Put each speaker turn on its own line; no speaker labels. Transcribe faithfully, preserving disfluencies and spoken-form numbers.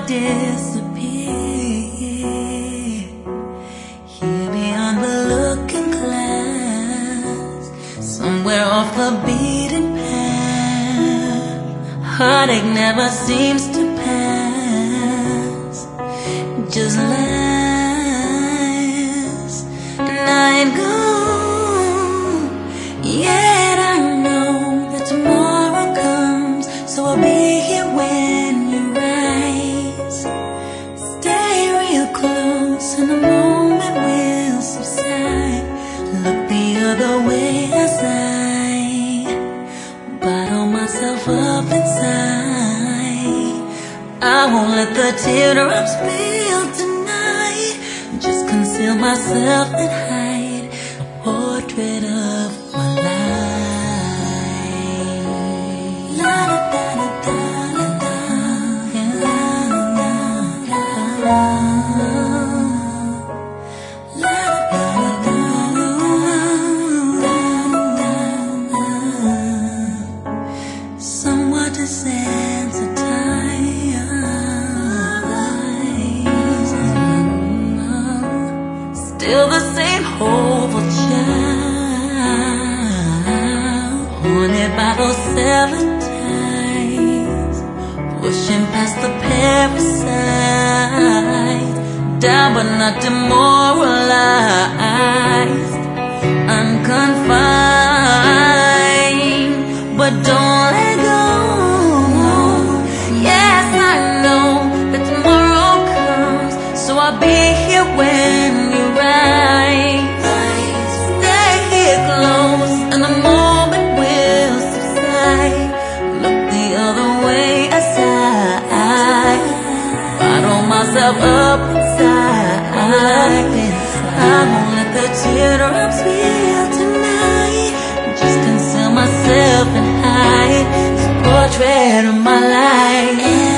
disappear here beyond the looking glass, somewhere off the beaten path. Heartache never seems to pass, just last night gone. Yet I know that tomorrow comes, so I'll be here when you rise. Stay real close and the moment will subside. Look the other way as I bottle myself up inside. I won't let the teardrops spill tonight. Just conceal myself and hide a portrait of my life. La da da da da da da, yeah, la da da da da. La da da da da da da. Somewhat desensitized, still the same hopeful child, haunted by those seven times, pushing past the parasite, down but not demoralized, unconfined, but don't let go. Yes, I know that tomorrow comes, so I'll be here when you rise. Stay here close and the moment will subside. Look the other way as I bottle myself up inside. I won't let the teardrops spill tonight. Just conceal myself and hide this portrait of my life.